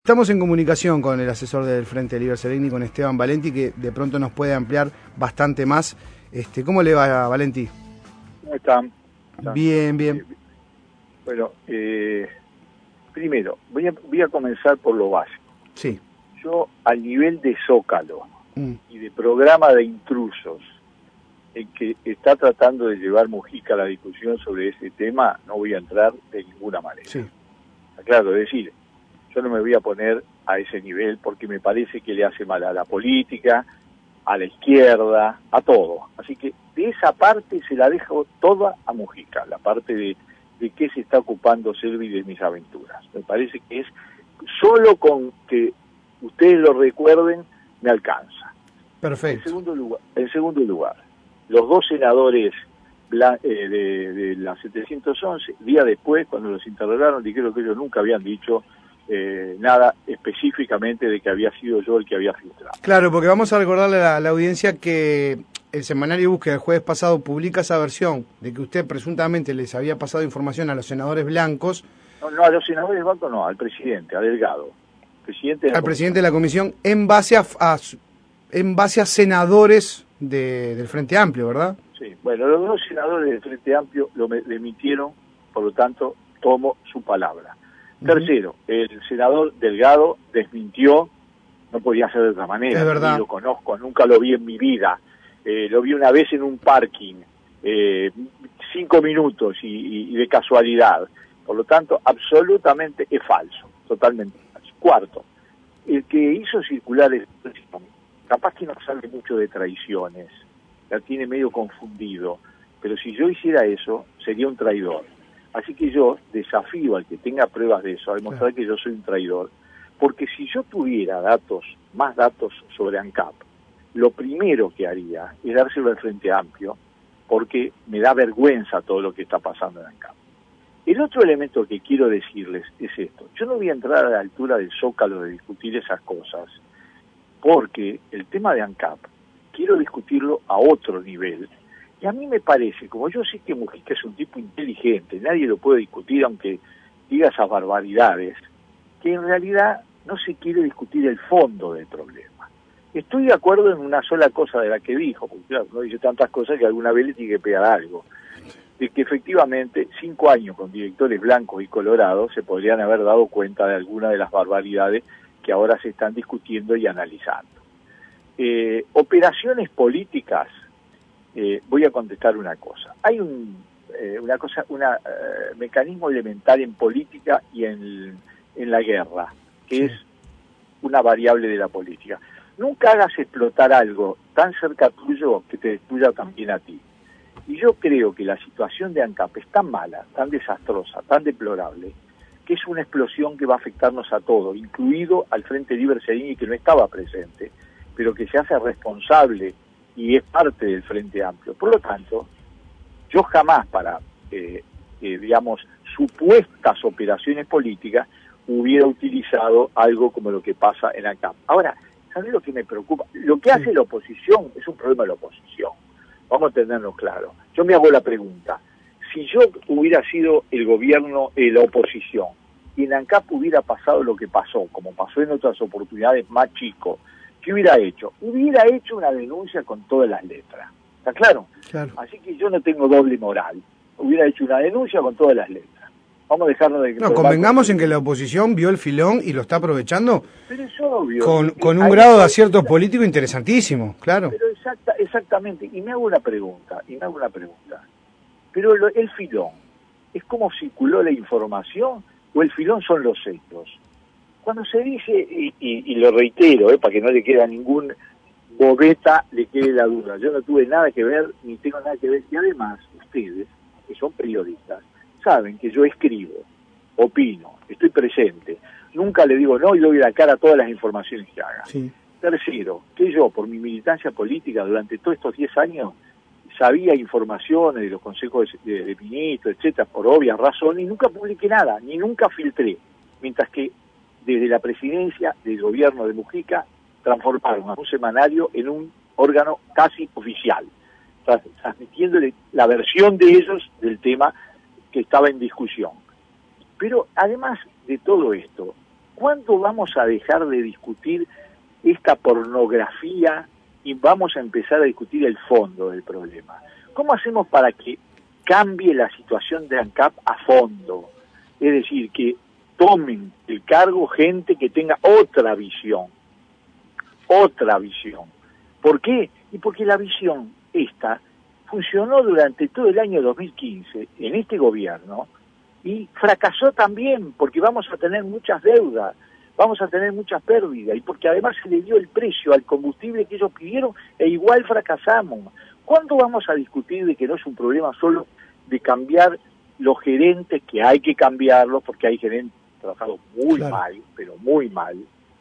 Estamos en comunicación con el asesor del Frente Libre Seregni, con Esteban Valenti, que de pronto nos puede ampliar bastante más. ¿Cómo le va, Valenti? ¿Cómo están? Bien, bien. Bueno, primero, voy a comenzar por lo básico. Sí. Yo, al nivel de Zócalo y de programa de intrusos en que está tratando de llevar Mujica a la discusión sobre ese tema, no voy a entrar de ninguna manera. Sí. Claro, es decir, yo no me voy a poner a ese nivel porque me parece que le hace mal a la política, a la izquierda, a todo. Así que de esa parte se la dejo toda a Mujica, la parte de qué se está ocupando Selvi de mis aventuras. Me parece que es solo con que ustedes lo recuerden, me alcanza. Perfecto. En segundo lugar, los dos senadores de la 711, día después, cuando los interrogaron, dijeron que ellos nunca habían dicho nada específicamente de que había sido yo el que había filtrado. Claro, porque vamos a recordarle a la audiencia que el semanario Búsqueda el jueves pasado publica esa versión de que usted presuntamente les había pasado información a los senadores blancos. No, a los senadores blancos no, al presidente, a Delgado. Al presidente de la comisión en base a senadores del Frente Amplio, ¿verdad? Sí, bueno, los dos senadores del Frente Amplio lo emitieron, por lo tanto, tomo su palabra. Tercero, el senador Delgado desmintió, no podía ser de otra manera, es verdad. Ni lo conozco, nunca lo vi en mi vida, lo vi una vez en un parking, 5 minutos y de casualidad, por lo tanto, absolutamente es falso, totalmente falso. Cuarto, el que hizo circular el capaz que no sabe mucho de traiciones, la tiene medio confundido, pero si yo hiciera eso, sería un traidor. Así que yo desafío al que tenga pruebas de eso a demostrar que yo soy un traidor, porque si yo tuviera más datos sobre ANCAP, lo primero que haría es dárselo al Frente Amplio, porque me da vergüenza todo lo que está pasando en ANCAP. El otro elemento que quiero decirles es esto. Yo no voy a entrar a la altura del Zócalo de discutir esas cosas, porque el tema de ANCAP quiero discutirlo a otro nivel. Y a mí me parece, como yo sé que Mujica es un tipo inteligente, nadie lo puede discutir aunque diga esas barbaridades, que en realidad no se quiere discutir el fondo del problema. Estoy de acuerdo en una sola cosa de la que dijo, porque claro, no dice tantas cosas que alguna vez le tiene que pegar algo, de que efectivamente 5 años con directores blancos y colorados se podrían haber dado cuenta de alguna de las barbaridades que ahora se están discutiendo y analizando. Operaciones políticas, voy a contestar una cosa. Hay un mecanismo elemental en política y en la guerra, que es una variable de la política. Nunca hagas explotar algo tan cerca tuyo que te destruya también a ti. Y yo creo que la situación de ANCAP es tan mala, tan desastrosa, tan deplorable, que es una explosión que va a afectarnos a todos, incluido al Frente Libre Seregni, que no estaba presente, pero que se hace responsable y es parte del Frente Amplio. Por lo tanto, yo jamás para, supuestas operaciones políticas hubiera utilizado algo como lo que pasa en ANCAP. Ahora, ¿sabes lo que me preocupa? Lo que hace la oposición es un problema de la oposición. Vamos a tenerlo claro. Yo me hago la pregunta, si yo hubiera sido el gobierno, la oposición, y en ANCAP hubiera pasado lo que pasó, como pasó en otras oportunidades más chicos, ¿qué hubiera hecho? Hubiera hecho una denuncia con todas las letras. ¿Está claro? Claro. Así que yo no tengo doble moral. Hubiera hecho una denuncia con todas las letras. Vamos a dejarnos de... No, convengamos en que la oposición vio el filón y lo está aprovechando. Pero es obvio. Con un grado de acierto político interesantísimo, claro. Pero exactamente. Y me hago una pregunta. Pero el filón, ¿es cómo circuló la información o el filón son los hechos? Cuando se dice, y lo reitero, para que no le quede a ningún bobeta, le quede la duda, yo no tuve nada que ver, ni tengo nada que ver, y además, ustedes, que son periodistas, saben que yo escribo, opino, estoy presente, nunca le digo no y doy la cara a todas las informaciones que haga. Sí. Tercero, que yo, por mi militancia política durante todos estos 10 años, sabía informaciones de los consejos de ministros, etcétera, por obvias razones, y nunca publiqué nada, ni nunca filtré, mientras que desde la presidencia del gobierno de Mujica transformaron a un semanario en un órgano casi oficial, transmitiéndole la versión de ellos del tema que estaba en discusión. Pero además de todo esto, ¿cuándo vamos a dejar de discutir esta pornografía y vamos a empezar a discutir el fondo del problema? ¿Cómo hacemos para que cambie la situación de ANCAP a fondo? Es decir, que tomen el cargo gente que tenga otra visión. ¿Por qué? Y porque la visión esta funcionó durante todo el año 2015 en este gobierno y fracasó también porque vamos a tener muchas deudas, vamos a tener muchas pérdidas y porque además se le dio el precio al combustible que ellos pidieron e igual fracasamos. ¿Cuándo vamos a discutir de que no es un problema solo de cambiar los gerentes, que hay que cambiarlos porque hay gerentes trabajados muy mal, pero muy mal?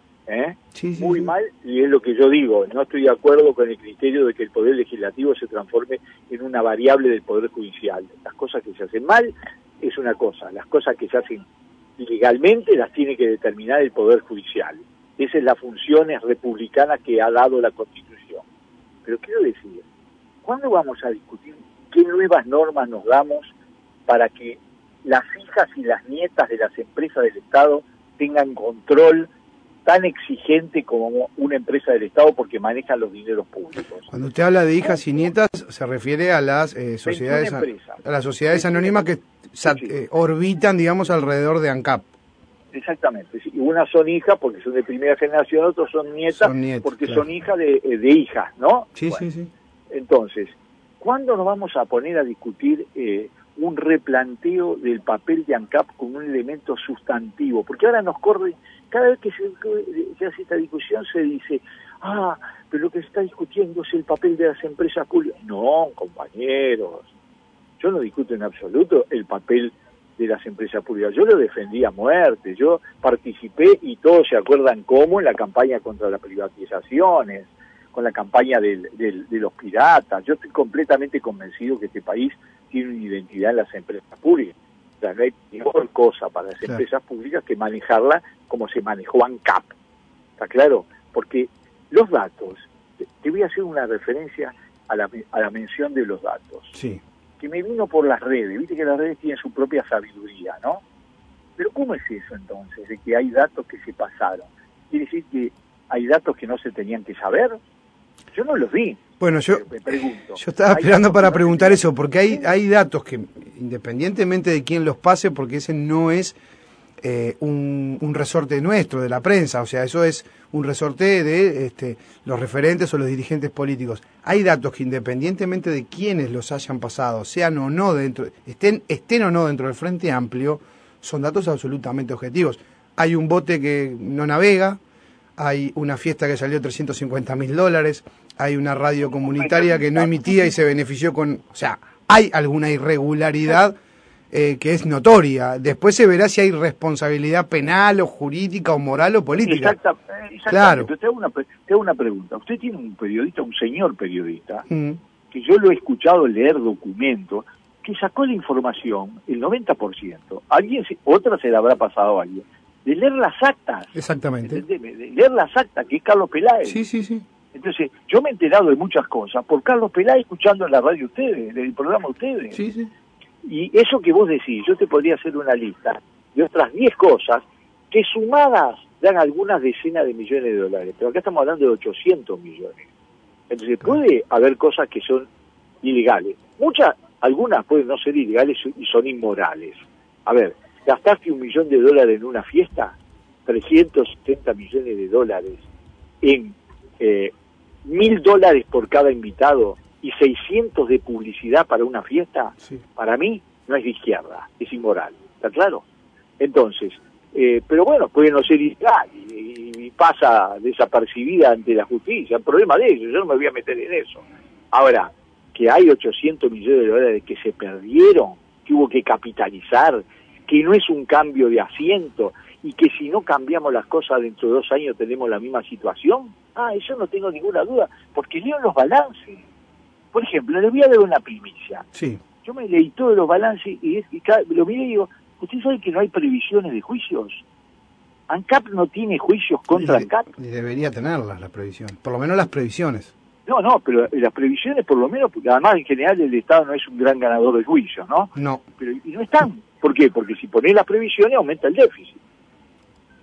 Muy mal, y es lo que yo digo, no estoy de acuerdo con el criterio de que el Poder Legislativo se transforme en una variable del Poder Judicial. Las cosas que se hacen mal es una cosa, las cosas que se hacen ilegalmente las tiene que determinar el Poder Judicial. Esa es la función republicana que ha dado la Constitución. Pero quiero decir, ¿cuándo vamos a discutir qué nuevas normas nos damos para que las hijas y las nietas de las empresas del Estado tengan control tan exigente como una empresa del Estado porque manejan los dineros públicos? Cuando usted habla de hijas y nietas, se refiere a las sociedades anónimas que orbitan, digamos, alrededor de ANCAP. Exactamente. Sí. Unas son hijas porque son de primera generación, otros son nietas porque son hijas de hijas, ¿no? Sí. Entonces, ¿cuándo nos vamos a poner a discutir un replanteo del papel de ANCAP como un elemento sustantivo? Porque ahora nos corre, cada vez que se hace esta discusión se dice, pero lo que se está discutiendo es el papel de las empresas públicas. No, compañeros, yo no discuto en absoluto el papel de las empresas públicas. Yo lo defendí a muerte, yo participé, y todos se acuerdan cómo, en la campaña contra las privatizaciones, con la campaña de los piratas. Yo estoy completamente convencido que este país tiene una identidad en las empresas públicas. O sea, no hay mejor cosa para las empresas públicas que manejarla como se manejó ANCAP. ¿Está claro? Porque los datos, te voy a hacer una referencia a la mención de los datos. Sí. Que me vino por las redes. Viste que las redes tienen su propia sabiduría, ¿no? Pero ¿cómo es eso entonces, de que hay datos que se pasaron? ¿Quiere decir que hay datos que no se tenían que saber? Yo no los vi. Bueno, me pregunto. Yo estaba esperando para preguntar eso, porque hay datos que, independientemente de quién los pase, porque ese no es un resorte nuestro, de la prensa, o sea, eso es un resorte de los referentes o los dirigentes políticos. Hay datos que, independientemente de quiénes los hayan pasado, sean o no estén o no dentro del Frente Amplio, son datos absolutamente objetivos. Hay un bote que no navega, hay una fiesta que salió $350.000, hay una radio comunitaria que no emitía y se benefició con... O sea, hay alguna irregularidad que es notoria. Después se verá si hay responsabilidad penal o jurídica o moral o política. Exactamente. Claro. Pero te hago una pregunta. Usted tiene un periodista, un señor periodista, que yo lo he escuchado leer documentos, que sacó la información, el 90%, otra se la habrá pasado a alguien, de leer las actas. Exactamente. De leer las actas, que es Carlos Peláez. Sí. Entonces, yo me he enterado de muchas cosas por Carlos Peláez escuchando en la radio ustedes, del programa ustedes. Sí. Y eso que vos decís, yo te podría hacer una lista de otras 10 cosas que sumadas dan algunas decenas de millones de dólares. Pero acá estamos hablando de 800 millones. Entonces, puede haber cosas que son ilegales. Algunas pueden no ser ilegales y son inmorales. A ver, ¿gastaste $1 millón en una fiesta? 370 millones de dólares en $1.000 por cada invitado y 600 de publicidad para una fiesta. Para mí no es de izquierda, es inmoral. ¿Está claro? Entonces, pero bueno, puede no ser ilegal y pasa desapercibida ante la justicia. El problema de ellos, yo no me voy a meter en eso. Ahora, que hay 800 millones de dólares que se perdieron, que hubo que capitalizar, que no es un cambio de asiento y que si no cambiamos las cosas dentro de 2 años tenemos la misma situación. Eso no tengo ninguna duda, porque leo los balances. Por ejemplo, les voy a dar una primicia. Sí. Yo me leí todos los balances y lo miré y digo, ¿usted sabe que no hay previsiones de juicios? ¿ANCAP no tiene juicios contra ANCAP? Y debería tenerlas, las previsiones, por lo menos las previsiones. No, pero las previsiones por lo menos, porque además en general el Estado no es un gran ganador de juicios, ¿no? No. Pero y no están. ¿Por qué? Porque si ponés las previsiones aumenta el déficit.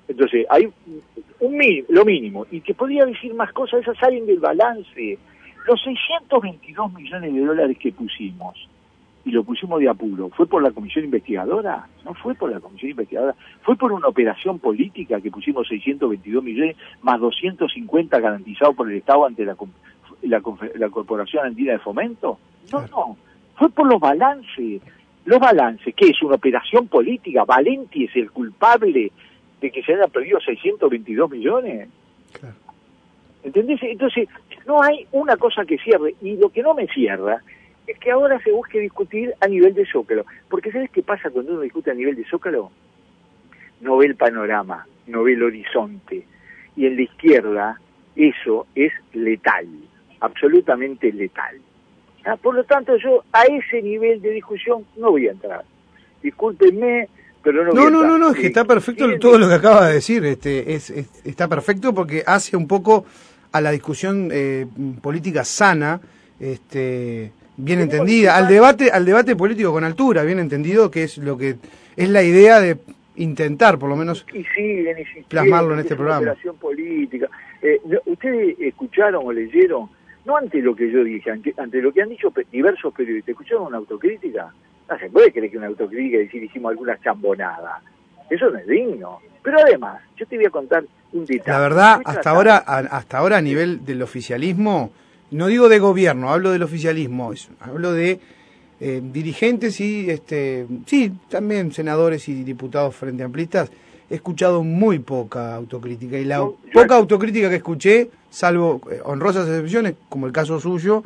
Entonces, hay lo mínimo, y te podría decir más cosas, esas salen del balance. Los 622 millones de dólares que pusimos, y lo pusimos de apuro, ¿fue por la comisión investigadora? No fue por la comisión investigadora, fue por una operación política que pusimos 622 millones más 250 garantizados por el Estado ante la Corporación Andina de Fomento. No, fue por los balances. Los balances, ¿qué es? Una operación política. Valenti es el culpable de que se hayan perdido 622 millones. Claro. ¿Entendés? Entonces, no hay una cosa que cierre, y lo que no me cierra es que ahora se busque discutir a nivel de Zócalo. Porque ¿sabes qué pasa cuando uno discute a nivel de Zócalo? No ve el panorama, no ve el horizonte. Y en la izquierda eso es letal, absolutamente letal. Por lo tanto, yo a ese nivel de discusión no voy a entrar. Discúlpenme, pero no voy a entrar. No, es que está perfecto todo lo que acaba de decir. Está perfecto porque hace un poco a la discusión política sana, bien entendida, al debate político con altura, bien entendido, que es lo que es la idea de intentar, por lo menos, plasmarlo en este programa. Operación política. ¿Ustedes escucharon o leyeron? No ante lo que yo dije, ante lo que han dicho diversos periodistas. ¿Escucharon una autocrítica? No se puede creer que una autocrítica decir hicimos alguna chambonada. Eso no es digno. Pero además, yo te voy a contar un detalle. La verdad, hasta ahora a nivel del oficialismo, no digo de gobierno, hablo del oficialismo, hablo de dirigentes y sí, también senadores y diputados frente amplistas. He escuchado muy poca autocrítica, y la poca autocrítica que escuché, salvo honrosas excepciones, como el caso suyo,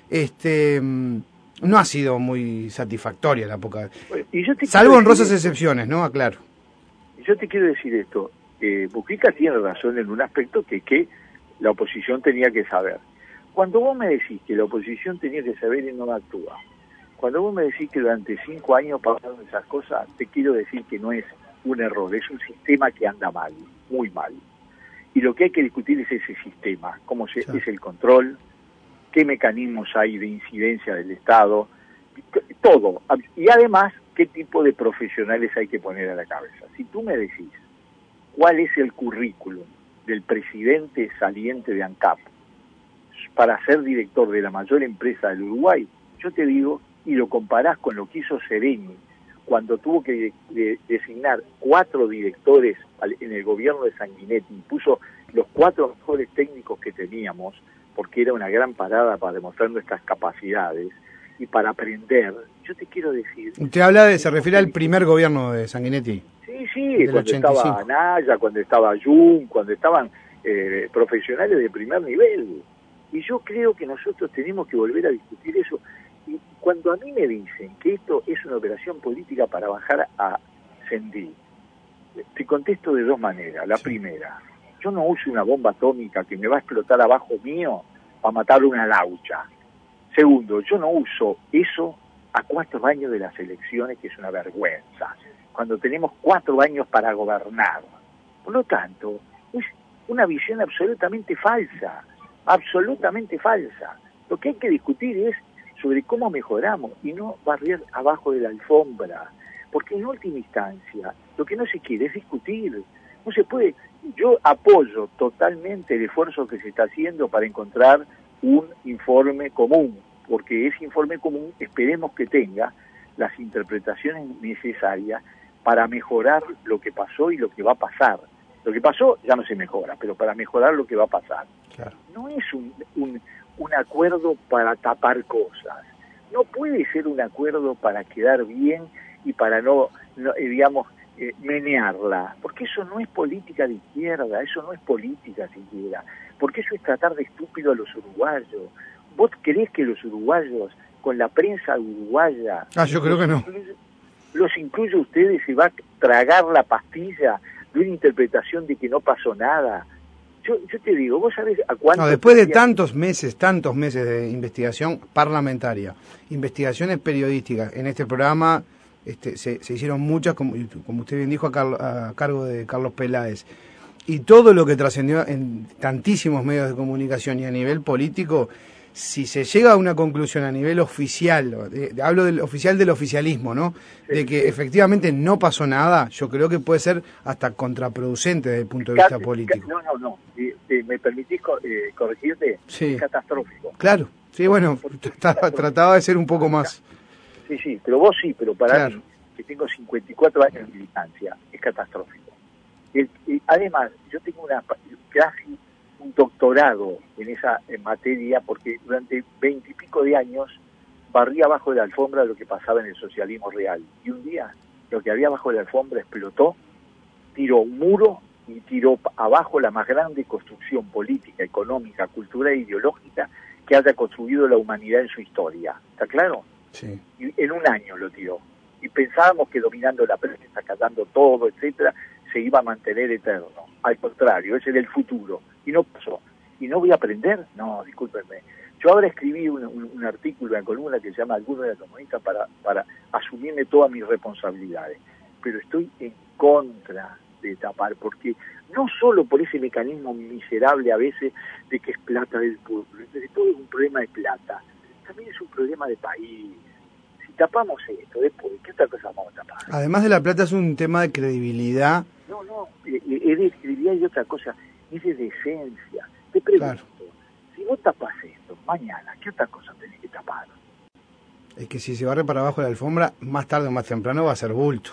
no ha sido muy satisfactoria la poca. Salvo honrosas excepciones, ¿no? Aclaro. Yo te quiero decir esto, Mujica tiene razón en un aspecto que la oposición tenía que saber. Cuando vos me decís que la oposición tenía que saber y no actúa, cuando vos me decís que durante 5 años pasaron esas cosas, te quiero decir que no es un error, es un sistema que anda mal, muy mal. Y lo que hay que discutir es ese sistema, cómo es el control, qué mecanismos hay de incidencia del Estado, todo. Y además, qué tipo de profesionales hay que poner a la cabeza. Si tú me decís cuál es el currículum del presidente saliente de ANCAP para ser director de la mayor empresa del Uruguay, yo te digo, y lo comparás con lo que hizo Sereni cuando tuvo que designar 4 directores en el gobierno de Sanguinetti, y puso los 4 mejores técnicos que teníamos, porque era una gran parada para demostrar nuestras capacidades y para aprender. Yo te quiero decir... Usted se refiere al primer gobierno de Sanguinetti. Sí, cuando 85. Estaba Anaya, cuando estaba Jun, cuando estaban profesionales de primer nivel. Y yo creo que nosotros tenemos que volver a discutir eso. Y cuando a mí me dicen que esto es una operación política para bajar a Sendí, te contesto de 2 maneras. La primera, yo no uso una bomba atómica que me va a explotar abajo mío para matar una laucha. Segundo, yo no uso eso a 4 años de las elecciones, que es una vergüenza, cuando tenemos 4 años para gobernar. Por lo tanto, es una visión absolutamente falsa, absolutamente falsa. Lo que hay que discutir es sobre cómo mejoramos y no barrer abajo de la alfombra, porque en última instancia lo que no se quiere es discutir. No se puede. Yo apoyo totalmente el esfuerzo que se está haciendo para encontrar un informe común, porque ese informe común esperemos que tenga las interpretaciones necesarias para mejorar lo que pasó y lo que va a pasar. Lo que pasó ya no se mejora, pero para mejorar lo que va a pasar. Claro. No es un acuerdo para tapar cosas. No puede ser un acuerdo para quedar bien y para no menearla, porque eso no es política de izquierda, eso no es política siquiera, porque eso es tratar de estúpido a los uruguayos. ¿Vos creés que los uruguayos, con la prensa uruguaya... yo creo que no. Los incluye ustedes, se va a tragar la pastilla de una interpretación de que no pasó nada. Yo te digo, ¿vos sabés a cuánto... No, después de tantos meses de investigación parlamentaria, investigaciones periodísticas, en este programa se hicieron muchas, como usted bien dijo, a cargo de Carlos Peláez, y todo lo que trascendió en tantísimos medios de comunicación y a nivel político, si se llega a una conclusión a nivel oficial, hablo del oficial del oficialismo, ¿no? Sí, De que efectivamente no pasó nada, yo creo que puede ser hasta contraproducente desde el punto de vista político. No. ¿Me permitís corregirte? Sí. Es catastrófico. Claro, sí, bueno, trataba de ser un poco más. Sí, pero vos sí, pero para Claro. mí, que tengo 54 años de militancia, es catastrófico. Además, yo tengo casi un doctorado en esa materia, porque durante 20 y pico de años barrí abajo de la alfombra lo que pasaba en el socialismo real. Y un día, lo que había abajo de la alfombra explotó, tiró un muro y tiró abajo la más grande construcción política, económica, cultural e ideológica que haya construido la humanidad en su historia. ¿Está claro? Sí. Y en un año lo tiró. Y pensábamos que dominando la prensa, callando todo, etcétera, se iba a mantener eterno. Al contrario, ese era el futuro. Y no pasó. ¿Y no voy a aprender? No, discúlpenme. Yo ahora escribí un artículo, una columna que se llama Algunos de la Comunista para asumirme todas mis responsabilidades. Pero estoy en contra de tapar, porque no solo por ese mecanismo miserable a veces de que es plata del pueblo, de todo es un problema de plata, también es un problema de país. Si tapamos esto, después, ¿qué otra cosa vamos a tapar? Además de la plata es un tema de credibilidad. No, es de credibilidad y otra cosa, es de decencia. Te pregunto, Claro. si vos tapas esto, mañana, ¿qué otra cosa tenés que tapar? Es que si se barre para abajo la alfombra, más tarde o más temprano va a ser bulto.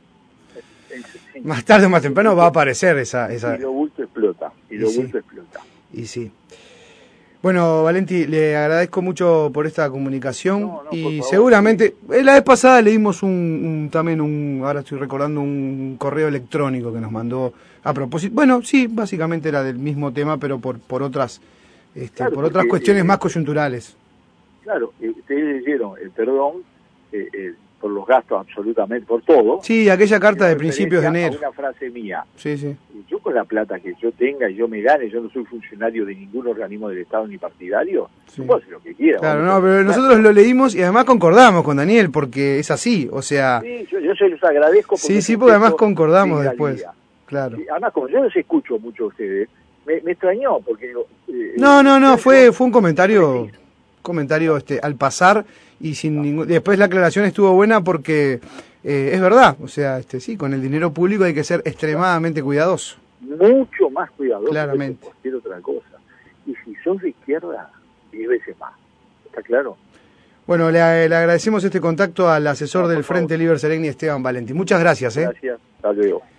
Sí. Más tarde o más temprano va a aparecer esa... Y lo bulto explota, sí. explota. Y sí. Bueno, Valenti, le agradezco mucho por esta comunicación. No, y por favor. seguramente, la vez pasada le dimos ahora estoy recordando un correo electrónico que nos mandó a propósito. Bueno, sí, básicamente era del mismo tema, pero por otras Claro, por otras porque, cuestiones más coyunturales. Claro, ustedes dieron el perdón por los gastos absolutamente, por todo. Sí, aquella carta de En principios de referencia enero. a una frase mía. Sí, sí. Yo con la plata que yo tenga y yo me gane, yo no soy funcionario de ningún organismo del Estado ni partidario, Sí. yo puedo hacer lo que quiera. Claro, ¿no? no, pero nosotros lo leímos y además concordamos con Daniel, porque es así, o sea... Sí, yo se los agradezco. Sí, porque además concordamos después. Claro. Sí, además, como yo los escucho mucho a ustedes, me extrañó, porque... No, fue un comentario al pasar y sin ningún... Después la aclaración estuvo buena porque es verdad, o sea, sí, con el dinero público hay que ser extremadamente cuidadoso. Mucho más cuidadoso Claramente. que cualquier otra cosa. Y si sos de izquierda, 10 veces más. ¿Está claro? Bueno, le agradecemos este contacto al asesor No, del por favor. Frente Liber Seregni, Esteban Valenti. Muchas gracias. Gracias. Hasta luego.